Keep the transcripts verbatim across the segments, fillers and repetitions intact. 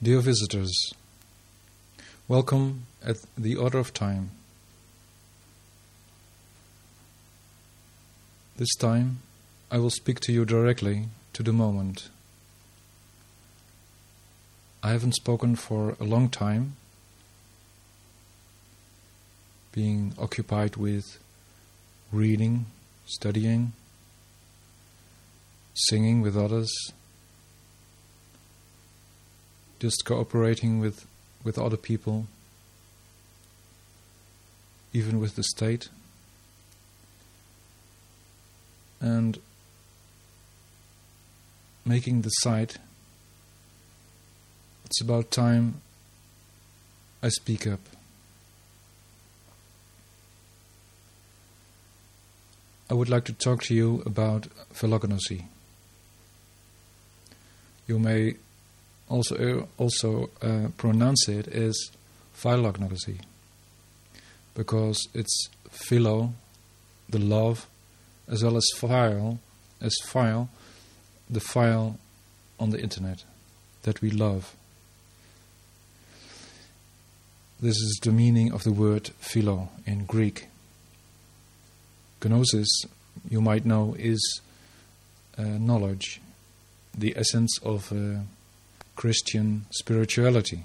Dear visitors, welcome at the Order of Time. This time I will speak to you directly to the moment. I haven't spoken for a long time, being occupied with reading, studying, singing with others, just cooperating with, with other people, even with the state. And making decide it's about time I speak up. I would like to talk to you about philognosy. You may also uh, also uh, pronounce it as philognosy, because it's philo, the love, as well as file, as file, the file on the internet that we love. This is the meaning of the word philo in Greek. Gnosis, you might know, is uh, knowledge, the essence of uh, Christian spirituality.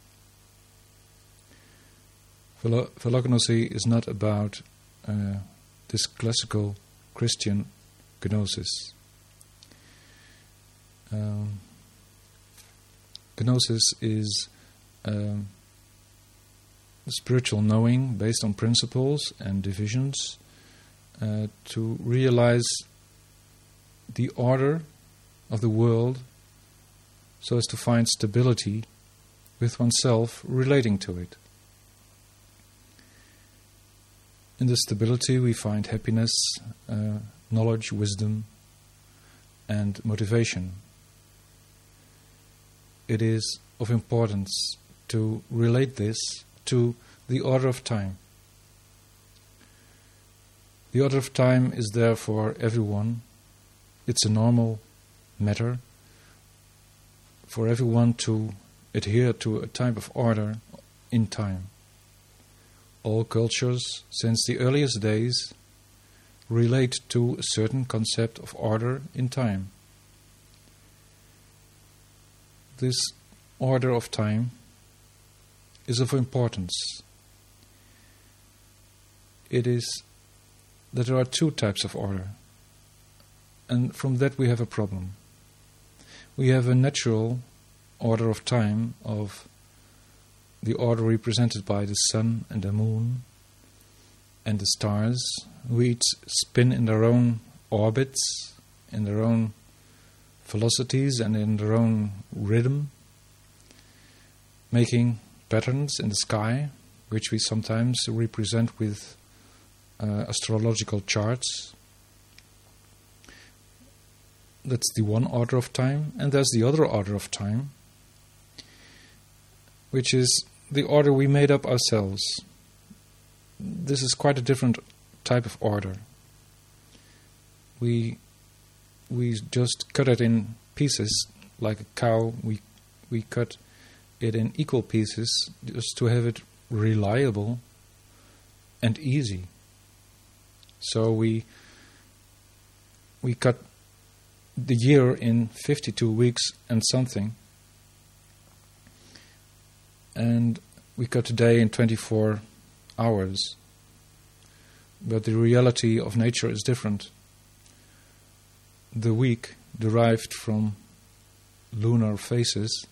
Philo- philognosy is not about uh, this classical Christian gnosis. Um, gnosis is um, spiritual knowing based on principles and divisions uh, to realize the order of the world so as to find stability with oneself relating to it. In this stability we find happiness, uh, knowledge, wisdom, and motivation. It is of importance to relate this to the order of time. The order of time is there for everyone. It's a normal matter for everyone to adhere to a type of order in time. All cultures, since the earliest days, relate to a certain concept of order in time. This order of time is of importance. It is that there are two types of order, and from that we have a problem. We have a natural order of time of the order represented by the sun and the moon and the stars, which spin in their own orbits, in their own velocities and in their own rhythm, making patterns in the sky, which we sometimes represent with uh, astrological charts. That's the one order of time, and there's the other order of time, which is the order we made up ourselves. This is quite a different type of order. We we just cut it in pieces, like a cow. We we cut it in equal pieces just to have it reliable and easy. So we we cut the year in fifty-two weeks and something, and we cut a day in twenty-four hours. But the reality of nature is different. The week, derived from lunar phases,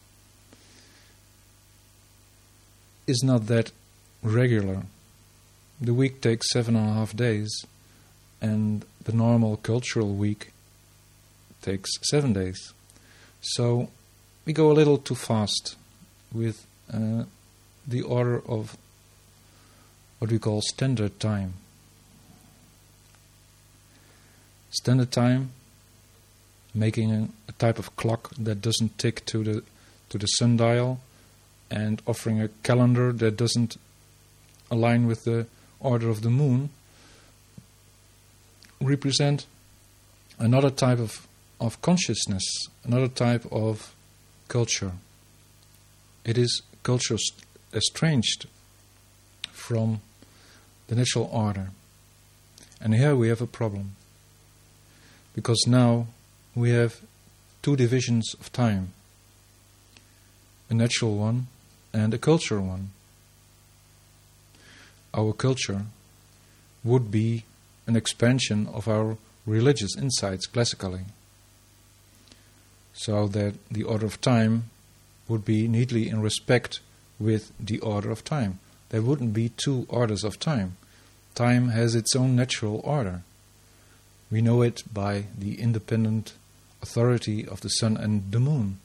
is not that regular. The week takes seven and a half days, and the normal cultural week takes seven days. So we go a little too fast with uh, the order of what we call standard time. Standard time, making a, a type of clock that doesn't tick to the to the sundial, and offering a calendar that doesn't align with the order of the moon, represent another type of, of consciousness, another type of culture. It is culture st- estranged from the natural order. And here we have a problem. Because now we have two divisions of time. A natural one and a cultural one. Our culture would be an expansion of our religious insights classically. So that the order of time would be neatly in respect with the order of time. There wouldn't be two orders of time. Time has its own natural order. We know it by the independent authority of the sun and the moon.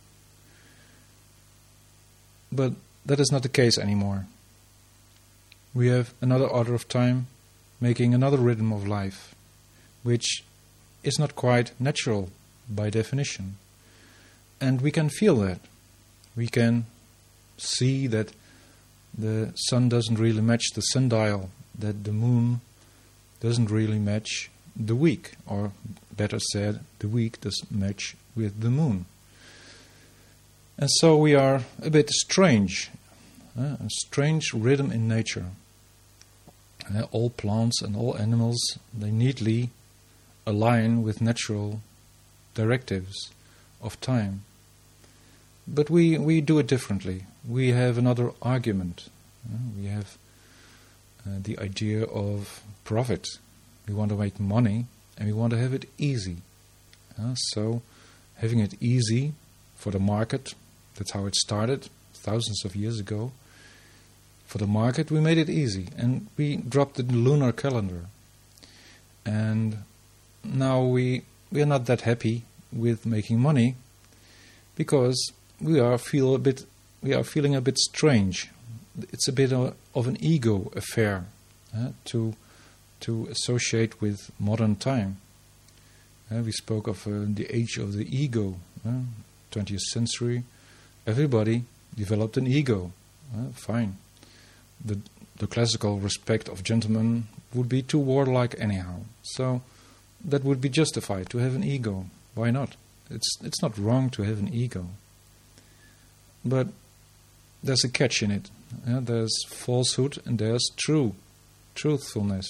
But that is not the case anymore. We have another order of time making another rhythm of life, which is not quite natural by definition. And we can feel that. We can see that the sun doesn't really match the sundial, that the moon doesn't really match the week, or better said, the week does match with the moon. And so we are a bit strange, uh, a strange rhythm in nature. Uh, all plants and all animals, they neatly align with natural directives of time. But we, we do it differently. We have another argument. Uh, we have uh, the idea of profit. We want to make money and we want to have it easy. Uh, so having it easy for the market, that's how it started thousands of years ago. For the market we made it easy and we dropped the lunar calendar. And now we, we are not that happy with making money because we are feel a bit we are feeling a bit strange. It's a bit of, of an ego affair uh, to to associate with modern time. Uh, we spoke of uh, the age of the ego, uh, twentieth century. Everybody developed an ego. Uh, fine. The the classical respect of gentlemen would be too warlike anyhow. So that would be justified to have an ego. Why not? It's it's not wrong to have an ego. But there's a catch in it. Yeah, there's falsehood and there's true, truthfulness.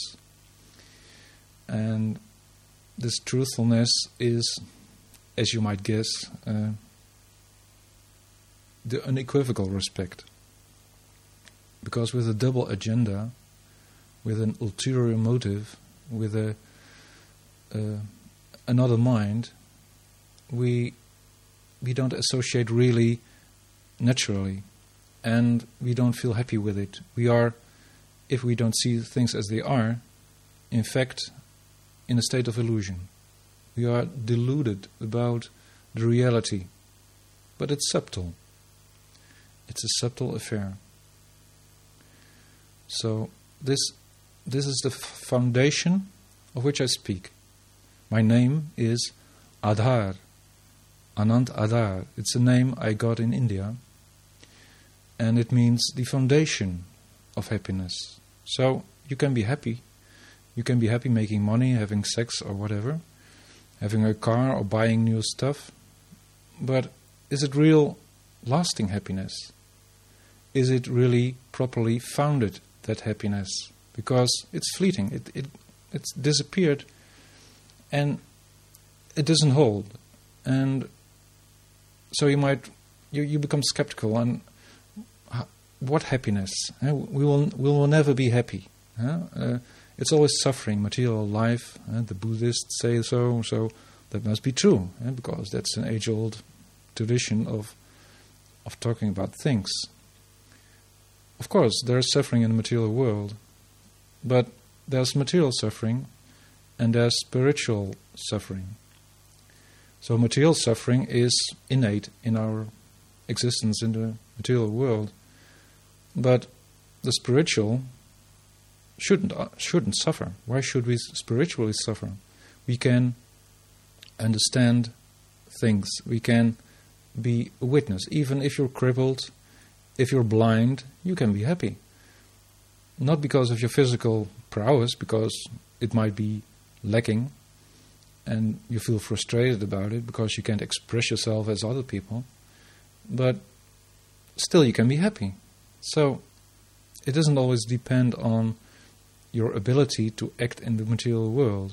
And this truthfulness is, as you might guess, uh, the unequivocal respect. Because with a double agenda, with an ulterior motive, with a uh, another mind, we we don't associate really naturally, and we don't feel happy with it. We are, if we don't see things as they are, in fact, in a state of illusion. We are deluded about the reality, but it's subtle. It's a subtle affair. So this this is the foundation of which I speak. My name is Adhar, Anant Adhar. It's a name I got in India. And it means the foundation of happiness. So you can be happy. You can be happy making money, having sex or whatever, having a car or buying new stuff. But is it real lasting happiness? Is it really properly founded, that happiness? Because it's fleeting. It it it's disappeared and it doesn't hold. And so you might you, you become skeptical and what happiness? Uh, we will we will never be happy. Uh, uh, it's always suffering, material life. Uh, the Buddhists say so, so that must be true, uh, because that's an age-old tradition of of talking about things. Of course, there's suffering in the material world, but there's material suffering and there's spiritual suffering. So material suffering is innate in our existence in the material world. But the spiritual shouldn't uh, shouldn't suffer. Why should we spiritually suffer? We can understand things. We can be a witness. Even if you're crippled, if you're blind, you can be happy. Not because of your physical prowess, because it might be lacking and you feel frustrated about it because you can't express yourself as other people. But still you can be happy. So it doesn't always depend on your ability to act in the material world.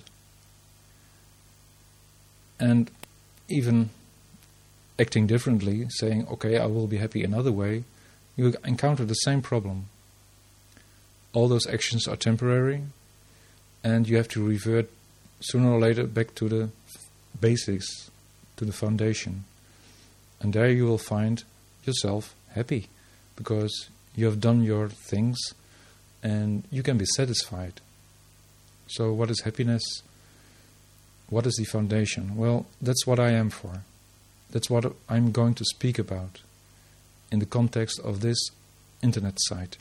And even acting differently, saying, okay, I will be happy another way, you encounter the same problem. All those actions are temporary, and you have to revert sooner or later back to the basics, to the foundation. And there you will find yourself happy, because you have done your things and you can be satisfied. So what is happiness? What is the foundation? Well, that's what I am for. That's what I'm going to speak about in the context of this internet site.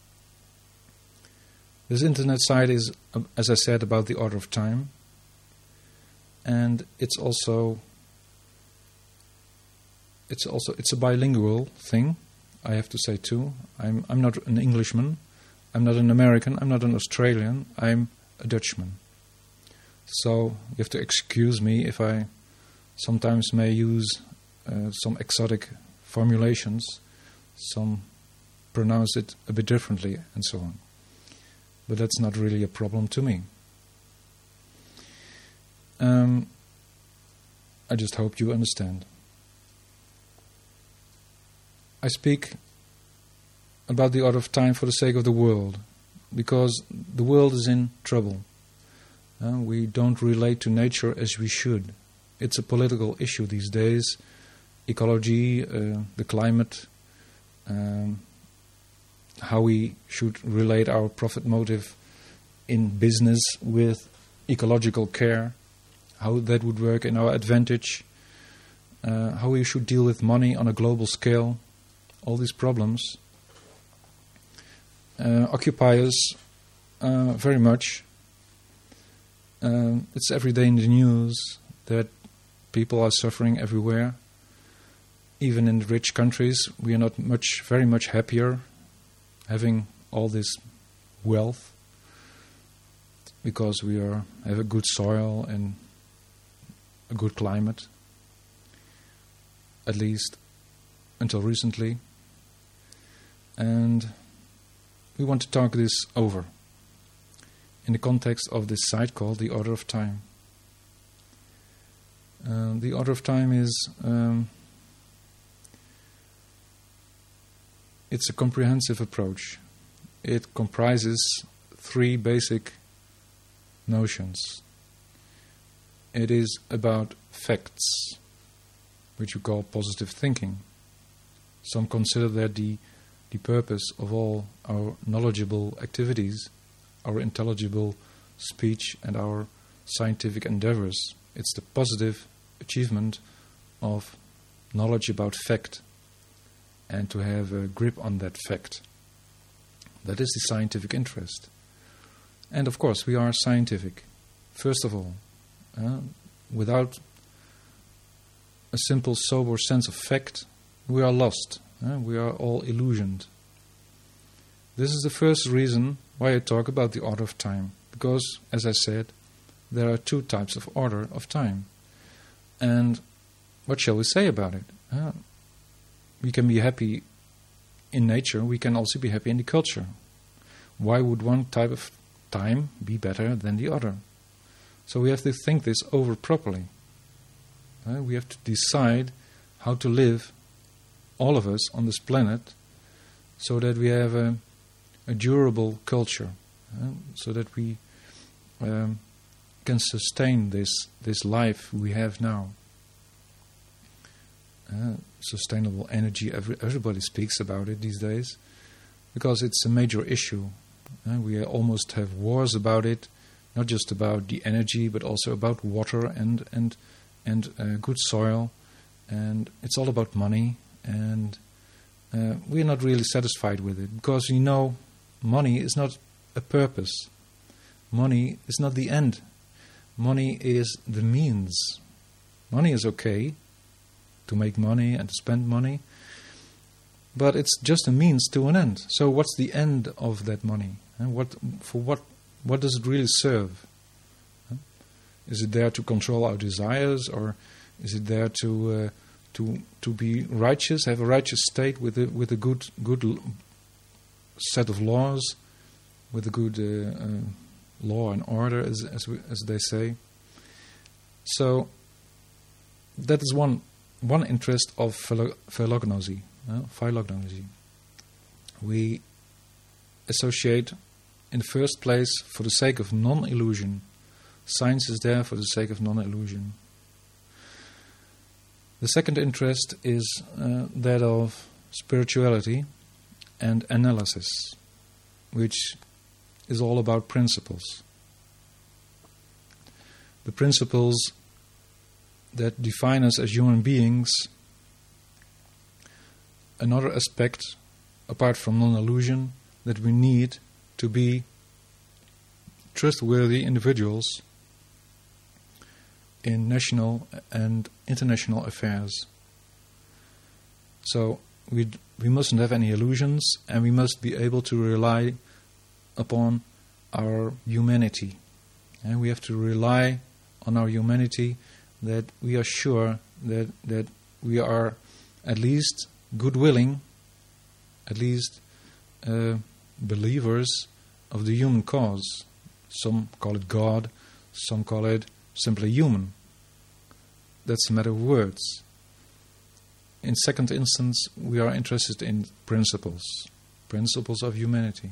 This internet site is, as I said, about the order of time, and it's also it's also it's a bilingual thing. I have to say too. I'm I'm not an Englishman. I'm not an American. I'm not an Australian. I'm a Dutchman. So you have to excuse me if I sometimes may use uh, some exotic formulations. Some pronounce it a bit differently, and so on. But that's not really a problem to me. Um, I just hope you understand. I speak about the order of time for the sake of the world, because the world is in trouble. Uh, we don't relate to nature as we should. It's a political issue these days. Ecology, uh, the climate, um, how we should relate our profit motive in business with ecological care, how that would work in our advantage, uh, how we should deal with money on a global scale. All these problems uh, occupy us uh, very much. Uh, it's every day in the news that people are suffering everywhere. Even in the rich countries, we are not much, very much happier having all this wealth, because we are have a good soil and a good climate, at least until recently. And we want to talk this over in the context of this site called The Order of Time. Uh, the Order of Time is um, it's a comprehensive approach. It comprises three basic notions. It is about facts, which we call positive thinking. Some consider that the the purpose of all our knowledgeable activities, our intelligible speech and our scientific endeavors. It's the positive achievement of knowledge about fact and to have a grip on that fact. That is the scientific interest. And of course we are scientific, first of all. Uh, without a simple, sober sense of fact, we are lost. Uh, we are all illusioned. This is the first reason why I talk about the order of time. Because, as I said, there are two types of order of time. And what shall we say about it? Uh, we can be happy in nature, we can also be happy in the culture. Why would one type of time be better than the other? So we have to think this over properly. Uh, we have to decide how to live, all of us on this planet, so that we have a, a durable culture, uh, so that we um, can sustain this this life we have now. Uh, sustainable energy, every, everybody speaks about it these days, because it's a major issue. Uh, we almost have wars about it, not just about the energy, but also about water and and and uh, good soil, and it's all about money. And uh, we're not really satisfied with it, because we know money is not a purpose. Money is not the end. Money is the means. Money is okay to make money and to spend money, but it's just a means to an end. So what's the end of that money? And what for what what does it really serve? Is it there to control our desires, or is it there to uh, to to be righteous, have a righteous state with a with a good good l- set of laws, with a good uh, uh, law and order, as as, we, as they say. So that is one one interest of philo- phylognosy. Uh, phylognosy. We associate, in the first place, for the sake of non-illusion. Science is there for the sake of non-illusion. The second interest is uh, that of spirituality and analysis, which is all about principles. The principles that define us as human beings. Another aspect, apart from non-illusion, that we need to be trustworthy individuals in national and international affairs. So we d- we mustn't have any illusions, and we must be able to rely upon our humanity. And we have to rely on our humanity, that we are sure that that we are at least good-willing, at least uh, believers of the human cause. Some call it God, some call it simply human. That's a matter of words. In second instance, we are interested in principles, principles of humanity.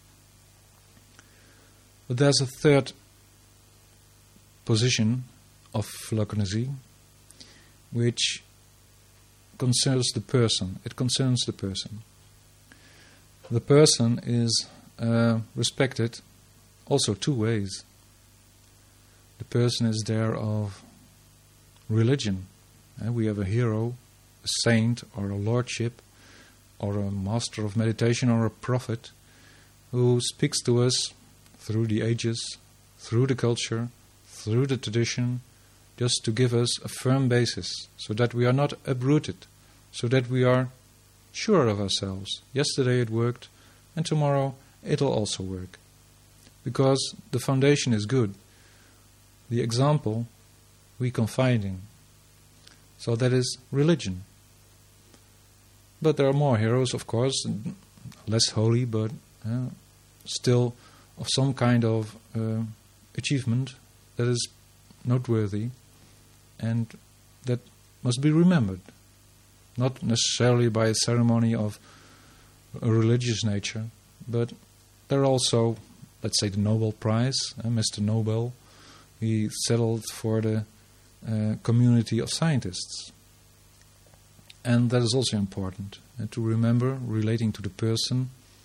But there's a third position of phylognosy, which concerns the person. It concerns the person. The person is uh, respected also two ways. The person is there of religion. Uh, we have a hero, a saint, or a lordship, or a master of meditation, or a prophet, who speaks to us through the ages, through the culture, through the tradition, just to give us a firm basis, so that we are not uprooted, so that we are sure of ourselves. Yesterday it worked, and tomorrow it'll also work. Because the foundation is good. The example we confide in. So that is religion. But there are more heroes, of course, less holy, but uh, still of some kind of uh, achievement that is noteworthy and that must be remembered. Not necessarily by a ceremony of a religious nature, but there are also, let's say, the Nobel Prize, uh, Mister Nobel. He settled for the uh, community of scientists. And that is also important uh, to remember, relating to the person.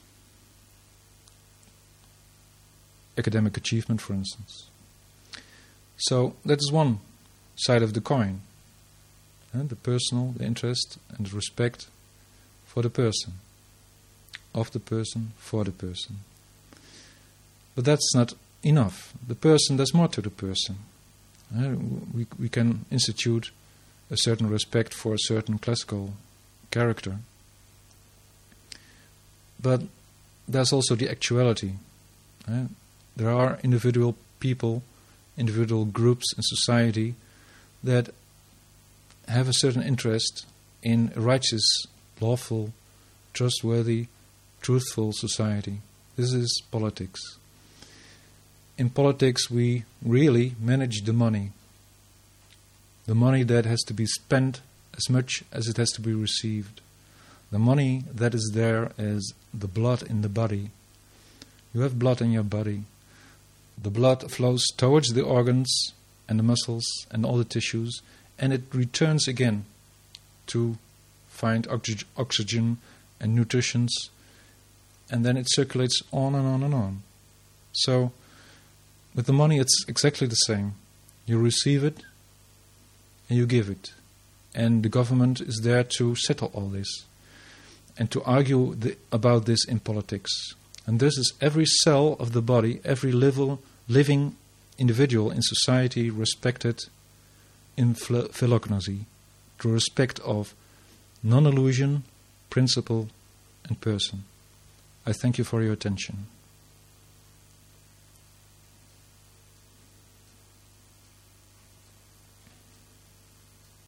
Academic achievement, for instance. So that is one side of the coin. Uh, the personal, the interest and the respect for the person. Of the person, for the person. But that's not enough. The person, there's more to the person. Uh, we, we can institute a certain respect for a certain classical character. But there's also the actuality. Uh, there are individual people, individual groups in society that have a certain interest in a righteous, lawful, trustworthy, truthful society. This is politics. In politics we really manage the money. The money that has to be spent as much as it has to be received. The money that is there is the blood in the body. You have blood in your body. The blood flows towards the organs and the muscles and all the tissues, and it returns again to find oxy- oxygen and nutrition, and then it circulates on and on and on. So, with the money it's exactly the same. You receive it and you give it. And the government is there to settle all this and to argue the, about this in politics. And this is every cell of the body, every living, living individual in society respected in phylognosy, to respect of non-illusion, principle and person. I thank you for your attention.